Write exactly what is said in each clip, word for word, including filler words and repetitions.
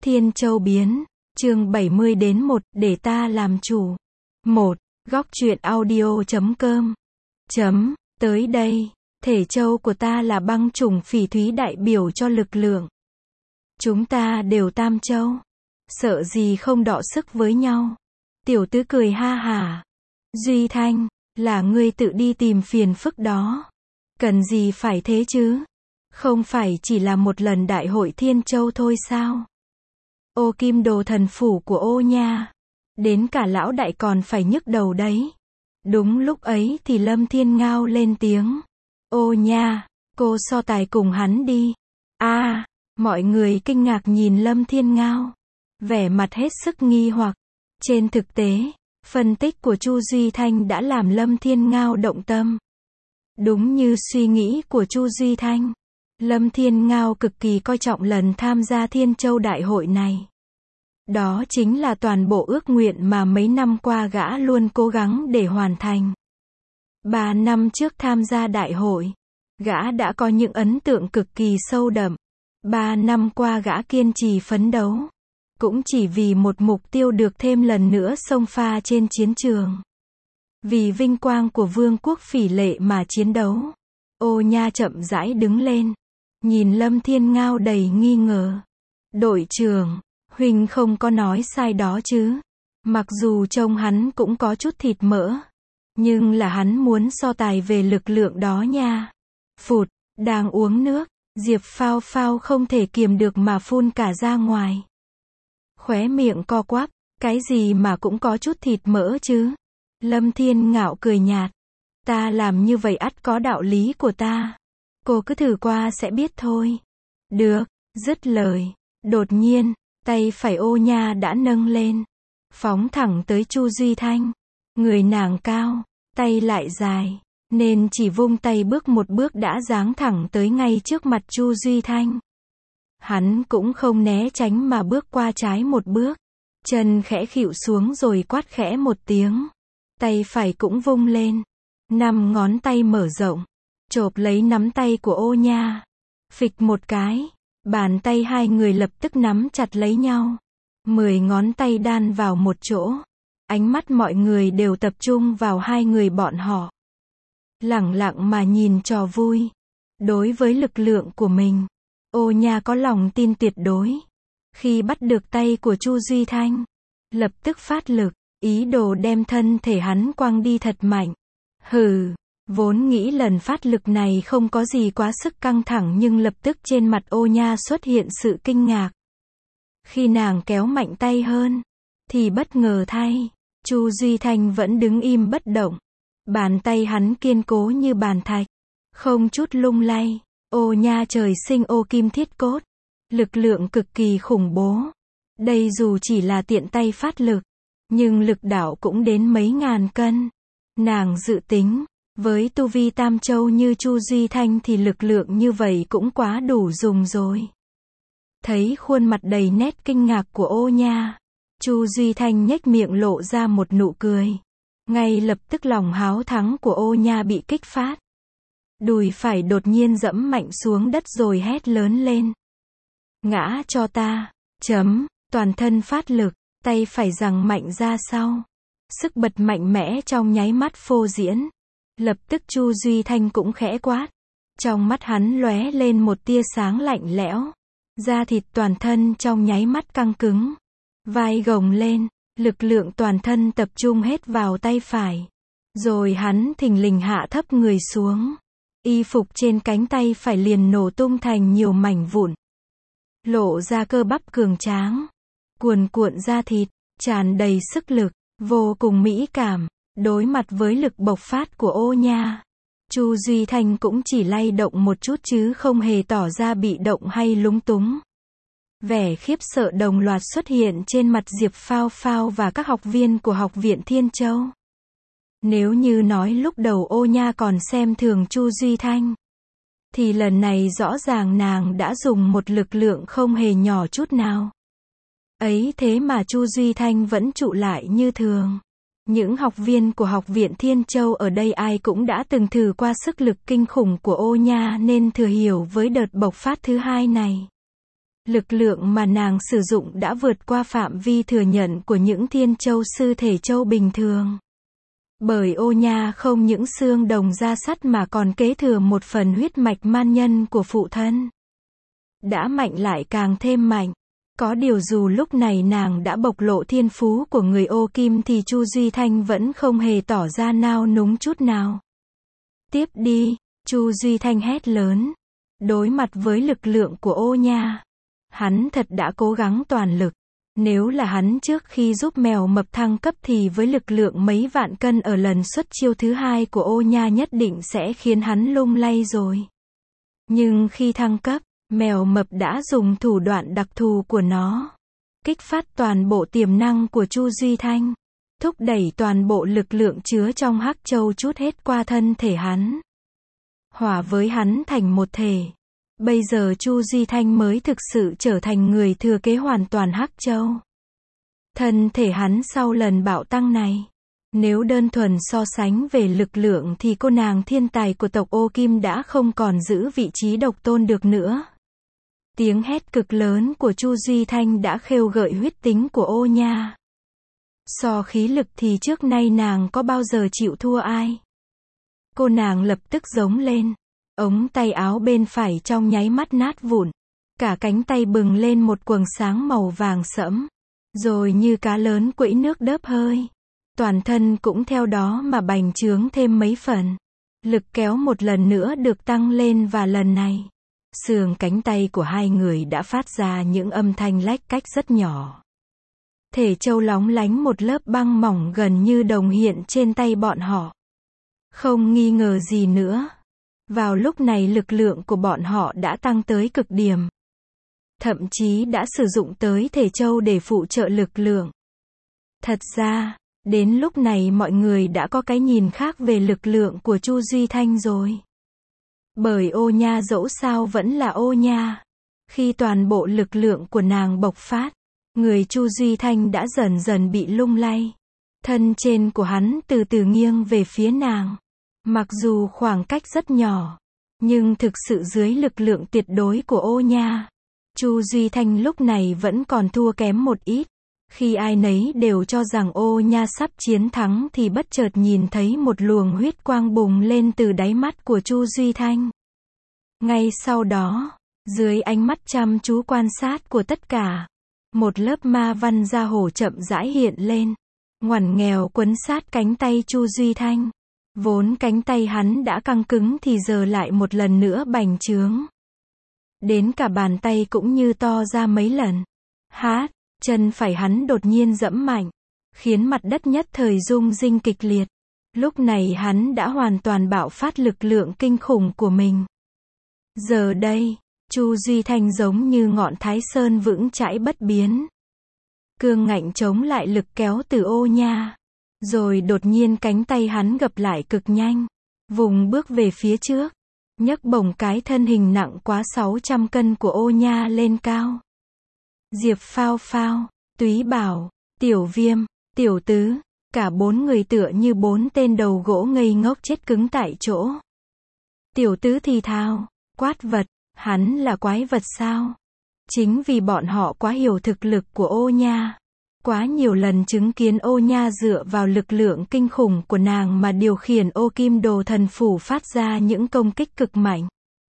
Thiên Châu biến, chương bảy mươi đến một, để ta làm chủ. một. Góc truyện audio chấm com. Chấm, tới đây, thể châu của ta là băng chủng phỉ thúy đại biểu cho lực lượng. Chúng ta đều tam châu. Sợ gì không đọ sức với nhau. Tiểu tứ cười ha hả. Duy Thanh, là ngươi tự đi tìm phiền phức đó. Cần gì phải thế chứ? Không phải chỉ là một lần đại hội Thiên Châu thôi sao? Ô Kim Đồ thần phủ của ô nha. Đến cả lão đại còn phải nhức đầu đấy. Đúng lúc ấy thì Lâm Thiên Ngao lên tiếng. Ô nha, cô so tài cùng hắn đi. A, à, mọi người kinh ngạc nhìn Lâm Thiên Ngao. Vẻ mặt hết sức nghi hoặc. Trên thực tế, phân tích của Chu Duy Thanh đã làm Lâm Thiên Ngao động tâm. Đúng như suy nghĩ của Chu Duy Thanh, Lâm Thiên Ngao cực kỳ coi trọng lần tham gia Thiên Châu Đại hội này. Đó chính là toàn bộ ước nguyện mà mấy năm qua gã luôn cố gắng để hoàn thành. Ba năm trước tham gia đại hội, gã đã có những ấn tượng cực kỳ sâu đậm. Ba năm qua gã kiên trì phấn đấu, cũng chỉ vì một mục tiêu được thêm lần nữa xông pha trên chiến trường. Vì vinh quang của vương quốc Phỉ Lệ mà chiến đấu. Ô nha chậm rãi đứng lên, nhìn Lâm Thiên Ngao đầy nghi ngờ. Đội trưởng, huynh không có nói sai đó chứ? Mặc dù trông hắn cũng có chút thịt mỡ, nhưng là hắn muốn so tài về lực lượng đó nha. Phụt, đang uống nước, Diệp Phao Phao không thể kiềm được mà phun cả ra ngoài. Khóe miệng co quắp, cái gì mà cũng có chút thịt mỡ chứ? Lâm Thiên Ngạo cười nhạt. Ta làm như vậy ắt có đạo lý của ta. Cô cứ thử qua sẽ biết thôi. Được, dứt lời. Đột nhiên, tay phải ô nha đã nâng lên. Phóng thẳng tới Chu Duy Thanh. Người nàng cao, tay lại dài. Nên chỉ vung tay bước một bước đã giáng thẳng tới ngay trước mặt Chu Duy Thanh. Hắn cũng không né tránh mà bước qua trái một bước. Chân khẽ khuỵu xuống rồi quát khẽ một tiếng. Tay phải cũng vung lên. Năm ngón tay mở rộng. Chộp lấy nắm tay của ô nha. Phịch một cái. Bàn tay hai người lập tức nắm chặt lấy nhau. Mười ngón tay đan vào một chỗ. Ánh mắt mọi người đều tập trung vào hai người bọn họ. Lẳng lặng mà nhìn trò vui. Đối với lực lượng của mình, ô nha có lòng tin tuyệt đối. Khi bắt được tay của Chu Duy Thanh, lập tức phát lực, ý đồ đem thân thể hắn quăng đi thật mạnh. Hừ, vốn nghĩ lần phát lực này không có gì quá sức căng thẳng nhưng lập tức trên mặt ô nha xuất hiện sự kinh ngạc. Khi nàng kéo mạnh tay hơn, thì bất ngờ thay, Chu Duy Thanh vẫn đứng im bất động. Bàn tay hắn kiên cố như bàn thạch, không chút lung lay. Ô nha trời sinh ô kim thiết cốt, lực lượng cực kỳ khủng bố. Đây dù chỉ là tiện tay phát lực, nhưng lực đạo cũng đến mấy ngàn cân. Nàng dự tính, với tu vi tam châu như Chu Duy Thanh thì lực lượng như vậy cũng quá đủ dùng rồi. Thấy khuôn mặt đầy nét kinh ngạc của ô nha, Chu Duy Thanh nhếch miệng lộ ra một nụ cười. Ngay lập tức lòng háo thắng của ô nha bị kích phát. Đùi phải đột nhiên dẫm mạnh xuống đất rồi hét lớn lên. Ngã cho ta, chấm, toàn thân phát lực, tay phải giằng mạnh ra sau. Sức bật mạnh mẽ trong nháy mắt phô diễn. Lập tức Chu Duy Thanh cũng khẽ quát. Trong mắt hắn lóe lên một tia sáng lạnh lẽo. Da thịt toàn thân trong nháy mắt căng cứng. Vai gồng lên, lực lượng toàn thân tập trung hết vào tay phải. Rồi hắn thình lình hạ thấp người xuống. Y phục trên cánh tay phải liền nổ tung thành nhiều mảnh vụn. Lộ ra cơ bắp cường tráng. Cuồn cuộn da thịt, tràn đầy sức lực, vô cùng mỹ cảm. Đối mặt với lực bộc phát của ô nha, Chu Duy Thanh cũng chỉ lay động một chút chứ không hề tỏ ra bị động hay lúng túng. Vẻ khiếp sợ đồng loạt xuất hiện trên mặt Diệp Phao Phao và các học viên của Học viện Thiên Châu. Nếu như nói lúc đầu ô nha còn xem thường Chu Duy Thanh, thì lần này rõ ràng nàng đã dùng một lực lượng không hề nhỏ chút nào. Ấy thế mà Chu Duy Thanh vẫn trụ lại như thường. Những học viên của Học viện Thiên Châu ở đây ai cũng đã từng thử qua sức lực kinh khủng của ô nha nên thừa hiểu với đợt bộc phát thứ hai này. Lực lượng mà nàng sử dụng đã vượt qua phạm vi thừa nhận của những thiên châu sư thể châu bình thường. Bởi Ô Nha không những xương đồng da sắt mà còn kế thừa một phần huyết mạch man nhân của phụ thân. Đã mạnh lại càng thêm mạnh. Có điều dù lúc này nàng đã bộc lộ thiên phú của người Ô Kim thì Chu Duy Thanh vẫn không hề tỏ ra nao núng chút nào. Tiếp đi, Chu Duy Thanh hét lớn. Đối mặt với lực lượng của Ô Nha, hắn thật đã cố gắng toàn lực. Nếu là hắn trước khi giúp mèo mập thăng cấp thì với lực lượng mấy vạn cân ở lần xuất chiêu thứ hai của Ô Nha nhất định sẽ khiến hắn lung lay rồi. Nhưng khi thăng cấp, mèo mập đã dùng thủ đoạn đặc thù của nó, kích phát toàn bộ tiềm năng của Chu Duy Thanh, thúc đẩy toàn bộ lực lượng chứa trong Hắc Châu trút hết qua thân thể hắn, hòa với hắn thành một thể. Bây giờ Chu Duy Thanh mới thực sự trở thành người thừa kế hoàn toàn Hắc Châu. Thân thể hắn sau lần bạo tăng này, nếu đơn thuần so sánh về lực lượng thì cô nàng thiên tài của tộc Ô Kim đã không còn giữ vị trí độc tôn được nữa. Tiếng hét cực lớn của Chu Duy Thanh đã khêu gợi huyết tính của Ô Nha. So khí lực thì trước nay nàng có bao giờ chịu thua ai. Cô nàng lập tức giống lên. Ống tay áo bên phải trong nháy mắt nát vụn. Cả cánh tay bừng lên một quầng sáng màu vàng sẫm. Rồi như cá lớn quẫy nước đớp hơi. Toàn thân cũng theo đó mà bành trướng thêm mấy phần. Lực kéo một lần nữa được tăng lên và lần này, xương cánh tay của hai người đã phát ra những âm thanh lách cách rất nhỏ. Thể châu lóng lánh một lớp băng mỏng gần như đồng hiện trên tay bọn họ. Không nghi ngờ gì nữa. Vào lúc này lực lượng của bọn họ đã tăng tới cực điểm. Thậm chí đã sử dụng tới thể châu để phụ trợ lực lượng. Thật ra, đến lúc này mọi người đã có cái nhìn khác về lực lượng của Chu Duy Thanh rồi. Bởi Ô Nha dẫu sao vẫn là Ô Nha. Khi toàn bộ lực lượng của nàng bộc phát, người Chu Duy Thanh đã dần dần bị lung lay. Thân trên của hắn từ từ nghiêng về phía nàng. Mặc dù khoảng cách rất nhỏ, nhưng thực sự dưới lực lượng tuyệt đối của Ô Nha, Chu Duy Thanh lúc này vẫn còn thua kém một ít. Khi ai nấy đều cho rằng Ô Nha sắp chiến thắng thì bất chợt nhìn thấy một luồng huyết quang bùng lên từ đáy mắt của Chu Duy Thanh. Ngay sau đó, dưới ánh mắt chăm chú quan sát của tất cả, một lớp ma văn da hổ chậm rãi hiện lên, ngoằn nghèo quấn sát cánh tay Chu Duy Thanh. Vốn cánh tay hắn đã căng cứng thì giờ lại một lần nữa bành trướng. Đến cả bàn tay cũng như to ra mấy lần. Hát, chân phải hắn đột nhiên giẫm mạnh, khiến mặt đất nhất thời rung rinh kịch liệt. Lúc này hắn đã hoàn toàn bạo phát lực lượng kinh khủng của mình. Giờ đây, Chu Duy Thanh giống như ngọn Thái Sơn vững chãi bất biến. Cương ngạnh chống lại lực kéo từ Ô Nha. Rồi đột nhiên cánh tay hắn gập lại cực nhanh. Vùng bước về phía trước. Nhấc bổng cái thân hình nặng quá sáu trăm cân của Ô Nha lên cao. Diệp Phao Phao, Túy Bảo, Tiểu Viêm, Tiểu Tứ, cả bốn người tựa như bốn tên đầu gỗ ngây ngốc chết cứng tại chỗ. Tiểu Tứ thì thào, quát vật, hắn là quái vật sao? Chính vì bọn họ quá hiểu thực lực của Ô Nha. Quá nhiều lần chứng kiến Ô Nha dựa vào lực lượng kinh khủng của nàng mà điều khiển Ô Kim Đồ Thần Phủ phát ra những công kích cực mạnh.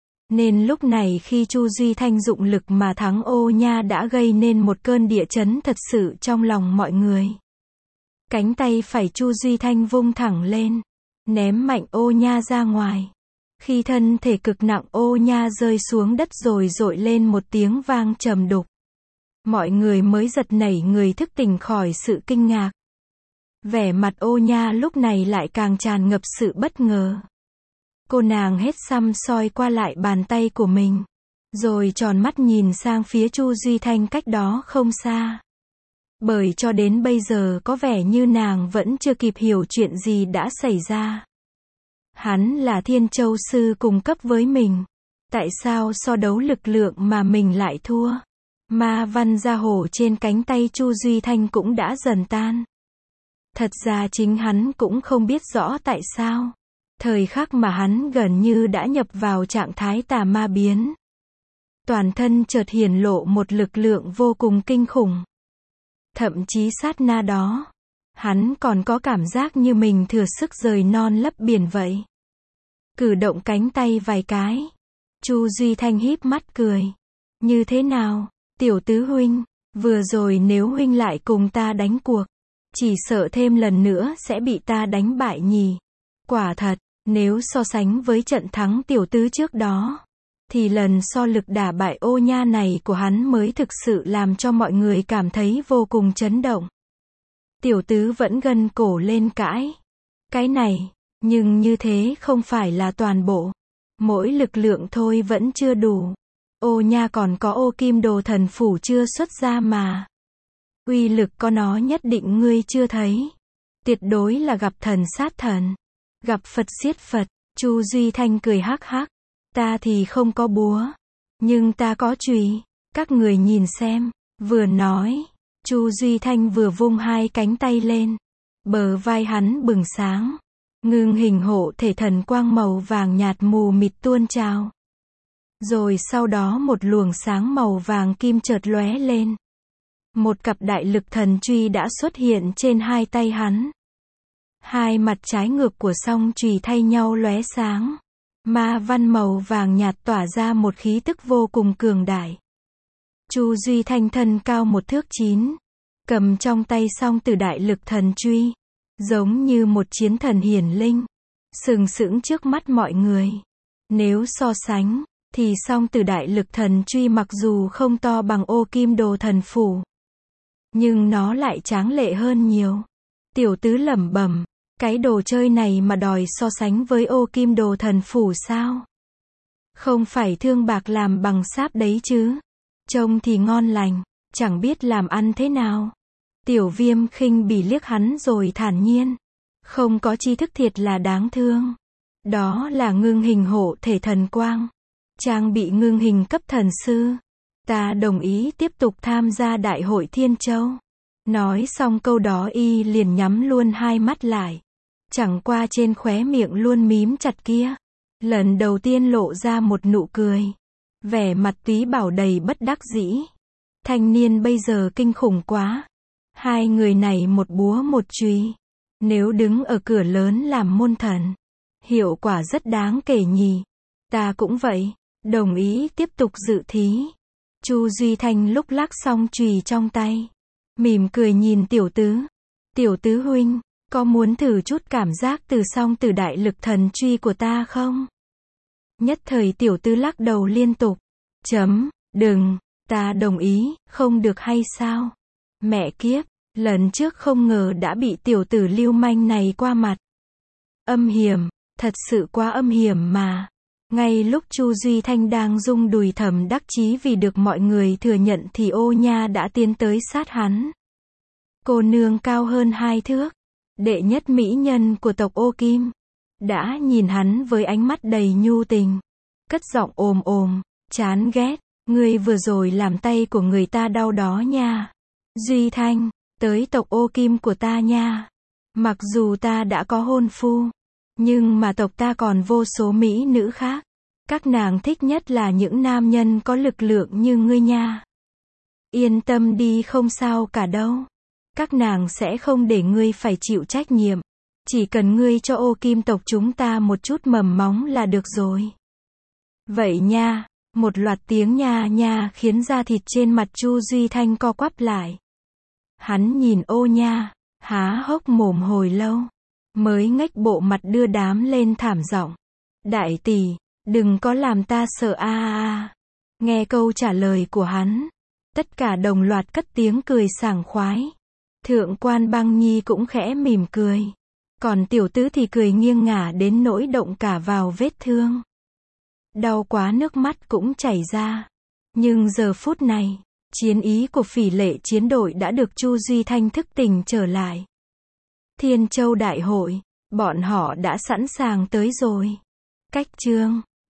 Nên lúc này khi Chu Duy Thanh dụng lực mà thắng Ô Nha đã gây nên một cơn địa chấn thật sự trong lòng mọi người. Cánh tay phải Chu Duy Thanh vung thẳng lên, ném mạnh Ô Nha ra ngoài. Khi thân thể cực nặng Ô Nha rơi xuống đất rồi dội lên một tiếng vang trầm đục. Mọi người mới giật nảy người thức tỉnh khỏi sự kinh ngạc. Vẻ mặt Ô Nha lúc này lại càng tràn ngập sự bất ngờ. Cô nàng hết săm soi qua lại bàn tay của mình, rồi tròn mắt nhìn sang phía Chu Duy Thanh cách đó không xa. Bởi cho đến bây giờ có vẻ như nàng vẫn chưa kịp hiểu chuyện gì đã xảy ra. Hắn là Thiên Châu Sư cùng cấp với mình. Tại sao so đấu lực lượng mà mình lại thua? Ma văn da hổ trên cánh tay Chu Duy Thanh cũng đã dần tan. Thật ra chính hắn cũng không biết rõ tại sao. Thời khắc mà hắn gần như đã nhập vào trạng thái tà ma biến. Toàn thân chợt hiển lộ một lực lượng vô cùng kinh khủng. Thậm chí sát na đó, hắn còn có cảm giác như mình thừa sức rời non lấp biển vậy. Cử động cánh tay vài cái. Chu Duy Thanh híp mắt cười. Như thế nào, tiểu tứ huynh, vừa rồi nếu huynh lại cùng ta đánh cuộc, chỉ sợ thêm lần nữa sẽ bị ta đánh bại nhỉ. Quả thật, nếu so sánh với trận thắng tiểu tứ trước đó, thì lần so lực đả bại Ô Nha này của hắn mới thực sự làm cho mọi người cảm thấy vô cùng chấn động. Tiểu tứ vẫn gân cổ lên cãi. Cái này, nhưng như thế không phải là toàn bộ. Mỗi lực lượng thôi vẫn chưa đủ. Ô Nha còn có Ô Kim Đồ Thần Phủ chưa xuất ra mà. Uy lực có nó nhất định ngươi chưa thấy. Tuyệt đối là gặp thần sát thần. Gặp Phật giết Phật. Chu Duy Thanh cười hắc hắc. Ta thì không có búa. Nhưng ta có chùy. Các người nhìn xem. Vừa nói, Chu Duy Thanh vừa vung hai cánh tay lên. Bờ vai hắn bừng sáng. Ngưng hình hộ thể thần quang màu vàng nhạt mù mịt tuôn trào. Rồi sau đó một luồng sáng màu vàng kim chợt lóe lên. Một cặp đại lực thần chùy đã xuất hiện trên hai tay hắn. Hai mặt trái ngược của song chùy thay nhau lóe sáng. Ma văn màu vàng nhạt tỏa ra một khí tức vô cùng cường đại. Chu Duy Thanh thân cao một thước chín, cầm trong tay song tử đại lực thần chùy, giống như một chiến thần hiển linh, sừng sững trước mắt mọi người. Nếu so sánh, thì song tử đại lực thần chùy mặc dù không to bằng Ô Kim Đồ Thần Phủ, nhưng nó lại tráng lệ hơn nhiều. Tiểu tứ lẩm bẩm, cái đồ chơi này mà đòi so sánh với Ô Kim Đồ Thần Phủ sao? Không phải thương bạc làm bằng sáp đấy chứ? Trông thì ngon lành, chẳng biết làm ăn thế nào. Tiểu Viêm khinh bỉ liếc hắn rồi thản nhiên. Không có tri thức thiệt là đáng thương. Đó là ngưng hình hộ thể thần quang. Trang bị ngưng hình cấp thần sư. Ta đồng ý tiếp tục tham gia Đại hội Thiên Châu. Nói xong câu đó y liền nhắm luôn hai mắt lại. Chẳng qua trên khóe miệng luôn mím chặt kia. Lần đầu tiên lộ ra một nụ cười. Vẻ mặt Túy Bảo đầy bất đắc dĩ. Thanh niên bây giờ kinh khủng quá. Hai người này một búa một chùy. Nếu đứng ở cửa lớn làm môn thần, hiệu quả rất đáng kể nhỉ. Ta cũng vậy. Đồng ý tiếp tục dự thí. Chu Duy Thanh lúc lắc xong chùy trong tay, mỉm cười nhìn tiểu tứ. Tiểu tứ huynh, có muốn thử chút cảm giác từ song tử đại lực thần chùy của ta không? Nhất thời tiểu tứ lắc đầu liên tục. Chấm, đừng, ta đồng ý, không được hay sao? Mẹ kiếp, lần trước không ngờ đã bị tiểu tử lưu manh này qua mặt. Âm hiểm, thật sự quá âm hiểm mà. Ngay lúc Chu Duy Thanh đang rung đùi thầm đắc chí vì được mọi người thừa nhận thì Ô Nha đã tiến tới sát hắn. Cô nương cao hơn hai thước, đệ nhất mỹ nhân của tộc Ô Kim, đã nhìn hắn với ánh mắt đầy nhu tình, cất giọng ồm ồm, chán ghét, ngươi vừa rồi làm tay của người ta đau đó nha. Duy Thanh, tới tộc Ô Kim của ta nha. Mặc dù ta đã có hôn phu, nhưng mà tộc ta còn vô số mỹ nữ khác. Các nàng thích nhất là những nam nhân có lực lượng như ngươi nha. Yên tâm đi, không sao cả đâu. Các nàng sẽ không để ngươi phải chịu trách nhiệm. Chỉ cần ngươi cho Ô Kim tộc chúng ta một chút mầm móng là được rồi. Vậy nha, một loạt tiếng nha nha khiến da thịt trên mặt Chu Duy Thanh co quắp lại. Hắn nhìn Ô Nha, há hốc mồm hồi lâu, mới ngách bộ mặt đưa đám lên thảm giọng. Đại tỷ, đừng có làm ta sợ a a a. Nghe câu trả lời của hắn, tất cả đồng loạt cất tiếng cười sảng khoái. Thượng quan Băng Nhi cũng khẽ mỉm cười. Còn tiểu tứ thì cười nghiêng ngả đến nỗi động cả vào vết thương. Đau quá nước mắt cũng chảy ra. Nhưng giờ phút này, chiến ý của Phỉ Lệ chiến đội đã được Chu Duy Thanh thức tỉnh trở lại. Thiên Châu Đại hội, bọn họ đã sẵn sàng tới rồi. Cách chương